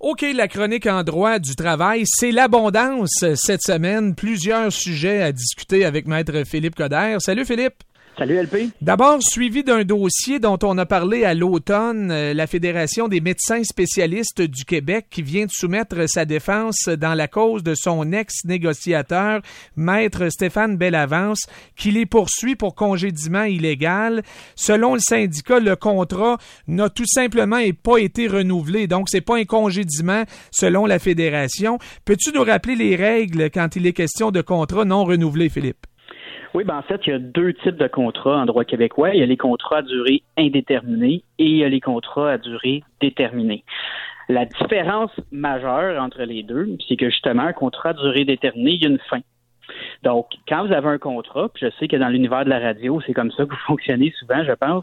OK, la chronique en droit du travail, c'est l'abondance cette semaine. Plusieurs sujets à discuter avec Maître Philippe Coderre. Salut Philippe. Salut LP. D'abord, suivi d'un dossier dont on a parlé à l'automne, la Fédération des médecins spécialistes du Québec qui vient de soumettre sa défense dans la cause de son ex-négociateur, Maître Stéphane Bellavance, qui les poursuit pour congédiement illégal. Selon le syndicat, le contrat n'a tout simplement pas été renouvelé, donc c'est pas un congédiement selon la Fédération. Peux-tu nous rappeler les règles quand il est question de contrat non renouvelé, Philippe? Oui, en fait, il y a deux types de contrats en droit québécois. Il y a les contrats à durée indéterminée et il y a les contrats à durée déterminée. La différence majeure entre les deux, c'est que justement, un contrat à durée déterminée, il y a une fin. Donc, quand vous avez un contrat, puis je sais que dans l'univers de la radio, c'est comme ça que vous fonctionnez souvent, je pense,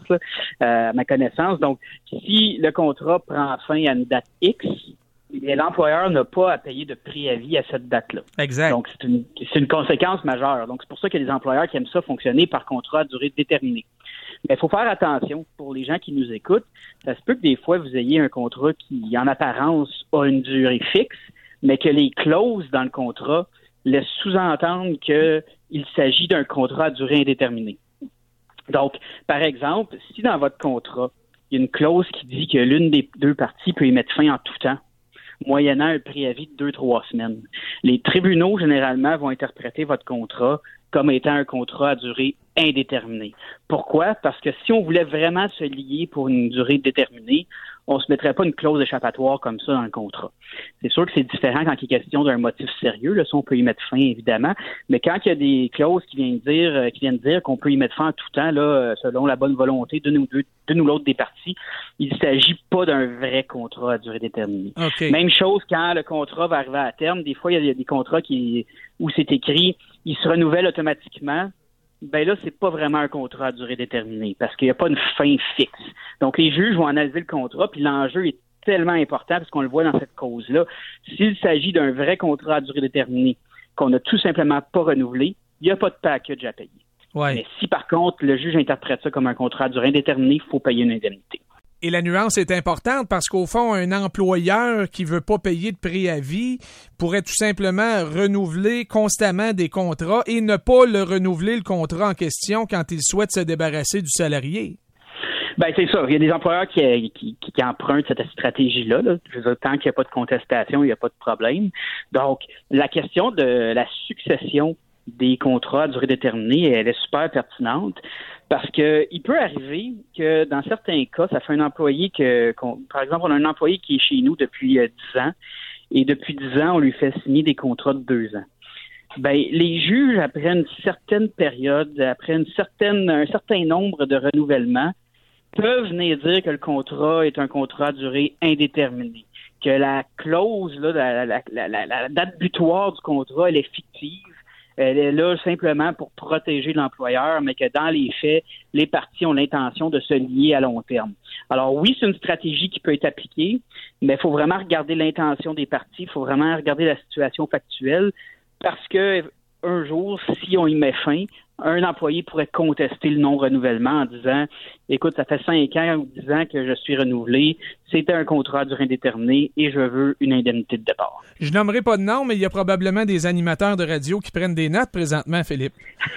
à ma connaissance. Donc, si le contrat prend fin à une date X, l'employeur n'a pas à payer de préavis à cette date-là. Exact. Donc, c'est une conséquence majeure. Donc, c'est pour ça qu'il y a des employeurs qui aiment ça fonctionner par contrat à durée déterminée. Mais il faut faire attention pour les gens qui nous écoutent. Ça se peut que des fois, vous ayez un contrat qui, en apparence, a une durée fixe, mais que les clauses dans le contrat laissent sous-entendre qu'il s'agit d'un contrat à durée indéterminée. Donc, par exemple, si dans votre contrat, il y a une clause qui dit que l'une des deux parties peut y mettre fin en tout temps, moyennant un préavis de 2-3 semaines. Les tribunaux, généralement, vont interpréter votre contrat comme étant un contrat à durée indéterminée. Pourquoi? Parce que si on voulait vraiment se lier pour une durée déterminée, on se mettrait pas une clause échappatoire comme ça dans le contrat. C'est sûr que c'est différent quand il est question d'un motif sérieux. Là, ça, on peut y mettre fin, évidemment. Mais quand il y a des clauses qui viennent dire qu'on peut y mettre fin en tout temps, là, selon la bonne volonté d'une ou l'autre des parties, il ne s'agit pas d'un vrai contrat à durée déterminée. Okay. Même chose quand le contrat va arriver à terme. Des fois, il y a des contrats où c'est écrit « il se renouvelle automatiquement ». Ben là, c'est pas vraiment un contrat à durée déterminée parce qu'il n'y a pas une fin fixe. Donc, les juges vont analyser le contrat, puis l'enjeu est tellement important parce qu'on le voit dans cette cause-là. S'il s'agit d'un vrai contrat à durée déterminée qu'on n'a tout simplement pas renouvelé, il n'y a pas de package à payer. Ouais. Mais si, par contre, le juge interprète ça comme un contrat à durée indéterminée, il faut payer une indemnité. Et la nuance est importante parce qu'au fond, un employeur qui veut pas payer de préavis pourrait tout simplement renouveler constamment des contrats et ne pas le renouveler le contrat en question quand il souhaite se débarrasser du salarié. Ben c'est ça. Il y a des employeurs qui empruntent cette stratégie-là. Là. Je veux dire, tant qu'il n'y a pas de contestation, il n'y a pas de problème. Donc, la question de la succession des contrats à durée déterminée, elle est super pertinente parce que il peut arriver que dans certains cas, ça fait un employé par exemple, on a un employé qui est chez nous depuis 10 ans et depuis 10 ans, on lui fait signer des contrats de 2 ans. Ben, les juges, après une certaine période, après un certain nombre de renouvellements, peuvent venir dire que le contrat est un contrat à durée indéterminée, que la clause, là, la date butoir du contrat, elle est fictive. Elle est là simplement pour protéger l'employeur, mais que dans les faits, les parties ont l'intention de se lier à long terme. Alors oui, c'est une stratégie qui peut être appliquée, mais il faut vraiment regarder l'intention des parties, il faut vraiment regarder la situation factuelle, parce que un jour, si on y met fin, un employé pourrait contester le non-renouvellement en disant « Écoute, ça fait 5 ans ou 10 ans que je suis renouvelé, c'était un contrat à durée indéterminée et je veux une indemnité de départ. » Je nommerai pas de nom, mais il y a probablement des animateurs de radio qui prennent des notes présentement, Philippe.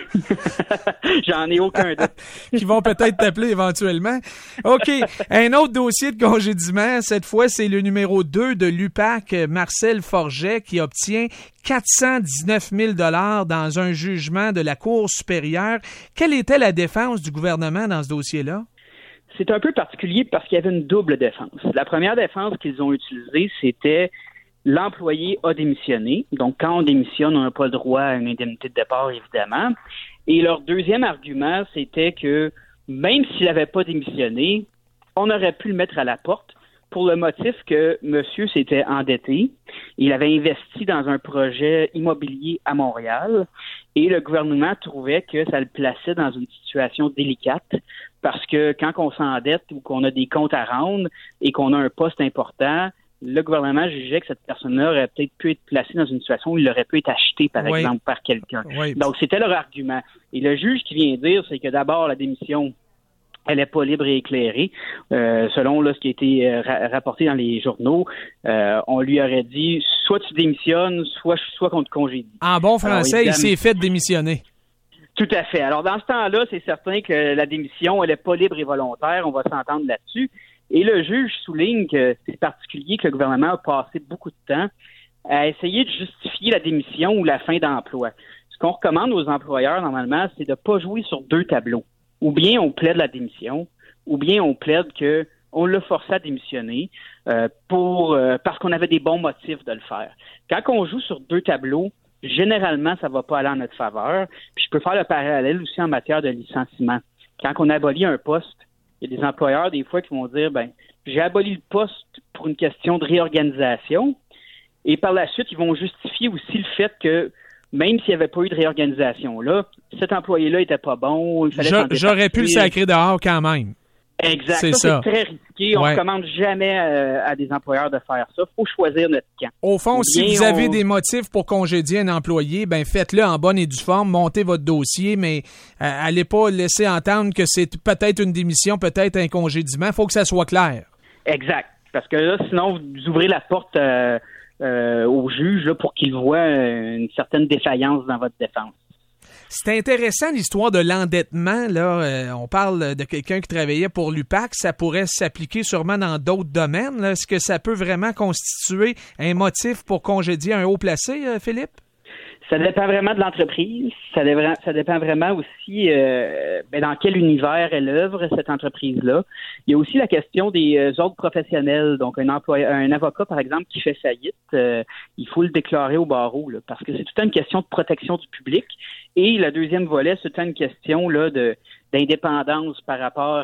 J'en ai aucun doute. Qui vont peut-être t'appeler éventuellement. OK. Un autre dossier de congédiement, cette fois, c'est le numéro 2 de l'UPAC, Marcel Forget, qui obtient 419 000 $ dans un jugement de la Cour supérieure. Quelle était la défense du gouvernement dans ce dossier-là? C'est un peu particulier parce qu'il y avait une double défense. La première défense qu'ils ont utilisée, c'était l'employé a démissionné. Donc, quand on démissionne, on n'a pas le droit à une indemnité de départ, évidemment. Et leur deuxième argument, c'était que même s'il n'avait pas démissionné, on aurait pu le mettre à la porte pour le motif que monsieur s'était endetté. Il avait investi dans un projet immobilier à Montréal et le gouvernement trouvait que ça le plaçait dans une situation délicate parce que quand on s'endette ou qu'on a des comptes à rendre et qu'on a un poste important, le gouvernement jugeait que cette personne-là aurait peut-être pu être placée dans une situation où il aurait pu être acheté, par exemple, par quelqu'un. Oui. Donc, c'était leur argument. Et le juge qui vient dire, c'est que d'abord, la démission, elle n'est pas libre et éclairée. Selon là, ce qui a été rapporté dans les journaux, on lui aurait dit soit tu démissionnes, soit qu'on te congédie. En bon français, il s'est fait démissionner. Tout à fait. Alors, dans ce temps-là, c'est certain que la démission, elle n'est pas libre et volontaire. On va s'entendre là-dessus. Et le juge souligne que c'est particulier que le gouvernement a passé beaucoup de temps à essayer de justifier la démission ou la fin d'emploi. Ce qu'on recommande aux employeurs, normalement, c'est de ne pas jouer sur deux tableaux. Ou bien on plaide la démission, ou bien on plaide qu'on l'a forcé à démissionner parce qu'on avait des bons motifs de le faire. Quand on joue sur deux tableaux, généralement, ça ne va pas aller en notre faveur. Puis je peux faire le parallèle aussi en matière de licenciement. Quand on abolit un poste, il y a des employeurs, des fois, qui vont dire, j'ai aboli le poste pour une question de réorganisation. Et par la suite, ils vont justifier aussi le fait que même s'il n'y avait pas eu de réorganisation, là, cet employé-là n'était pas bon. Il fallait J'aurais pu le sacrer dehors quand même. Exact. C'est très risqué. On ne recommande jamais à des employeurs de faire ça. Il faut choisir notre camp. Au fond, si vous avez des motifs pour congédier un employé, faites-le en bonne et due forme, montez votre dossier, mais allez pas laisser entendre que c'est peut-être une démission, peut-être un congédiement. Il faut que ça soit clair. Exact. Parce que là, sinon, vous ouvrez la porte au juge là, pour qu'il voit une certaine défaillance dans votre défense. C'est intéressant l'histoire de l'endettement. Là, on parle de quelqu'un qui travaillait pour l'UPAC. Ça pourrait s'appliquer sûrement dans d'autres domaines. Là. Est-ce que ça peut vraiment constituer un motif pour congédier un haut placé, Philippe? Ça dépend vraiment de l'entreprise. Ça dépend vraiment aussi dans quel univers elle œuvre, cette entreprise-là. Il y a aussi la question des ordres professionnels. Donc, un avocat, par exemple, qui fait faillite, il faut le déclarer au barreau, là, parce que c'est tout une question de protection du public. Et le deuxième volet, c'est une question là, d'indépendance par rapport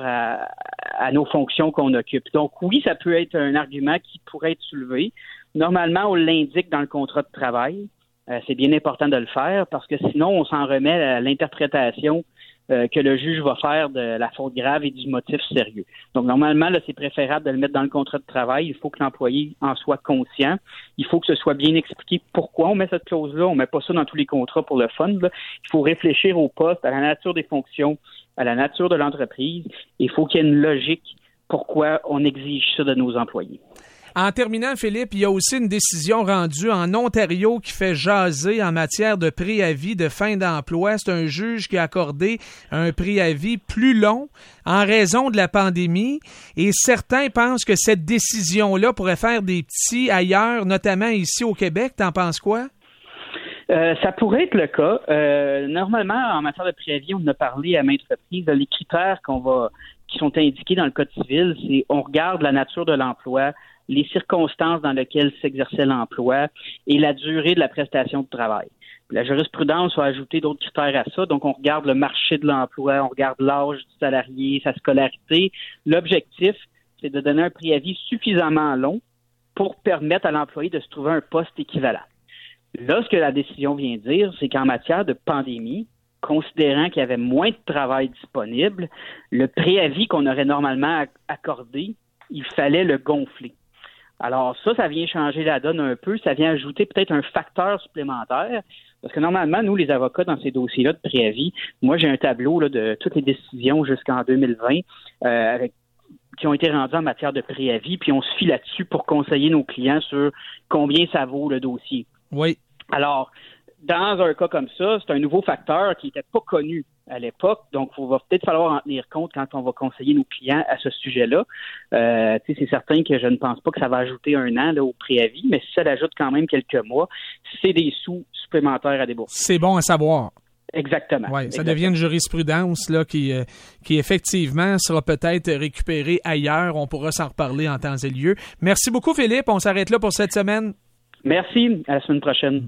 à nos fonctions qu'on occupe. Donc, oui, ça peut être un argument qui pourrait être soulevé. Normalement, on l'indique dans le contrat de travail. C'est bien important de le faire parce que sinon, on s'en remet à l'interprétation que le juge va faire de la faute grave et du motif sérieux. Donc, normalement, là, c'est préférable de le mettre dans le contrat de travail. Il faut que l'employé en soit conscient. Il faut que ce soit bien expliqué pourquoi on met cette clause-là. On met pas ça dans tous les contrats pour le fun, là. Il faut réfléchir au poste, à la nature des fonctions, à la nature de l'entreprise. Il faut qu'il y ait une logique pourquoi on exige ça de nos employés. En terminant, Philippe, il y a aussi une décision rendue en Ontario qui fait jaser en matière de préavis de fin d'emploi. C'est un juge qui a accordé un préavis plus long en raison de la pandémie et certains pensent que cette décision-là pourrait faire des petits ailleurs, notamment ici au Québec. T'en penses quoi? Ça pourrait être le cas. Normalement, en matière de préavis, on en a parlé à maintes reprises. Les critères qui sont indiqués dans le Code civil, c'est on regarde la nature de l'emploi, les circonstances dans lesquelles s'exerçait l'emploi et la durée de la prestation de travail. La jurisprudence va ajouter d'autres critères à ça. Donc, on regarde le marché de l'emploi, on regarde l'âge du salarié, sa scolarité. L'objectif, c'est de donner un préavis suffisamment long pour permettre à l'employé de se trouver un poste équivalent. Là, ce que la décision vient dire, c'est qu'en matière de pandémie, considérant qu'il y avait moins de travail disponible, le préavis qu'on aurait normalement accordé, il fallait le gonfler. Alors ça vient changer la donne un peu, ça vient ajouter peut-être un facteur supplémentaire, parce que normalement, nous, les avocats, dans ces dossiers-là de préavis, moi, j'ai un tableau là, de toutes les décisions jusqu'en 2020 qui ont été rendues en matière de préavis, puis on se fie là-dessus pour conseiller nos clients sur combien ça vaut le dossier. Oui. Alors, dans un cas comme ça, c'est un nouveau facteur qui n'était pas connu à l'époque, donc il va peut-être falloir en tenir compte quand on va conseiller nos clients à ce sujet-là. C'est certain que je ne pense pas que ça va ajouter un an là, au préavis, mais si ça l'ajoute quand même quelques mois, c'est des sous supplémentaires à débourser. C'est bon à savoir. Exactement. Oui, ça devient une jurisprudence là, qui effectivement sera peut-être récupérée ailleurs. On pourra s'en reparler en temps et lieu. Merci beaucoup, Philippe. On s'arrête là pour cette semaine. Merci. À la semaine prochaine.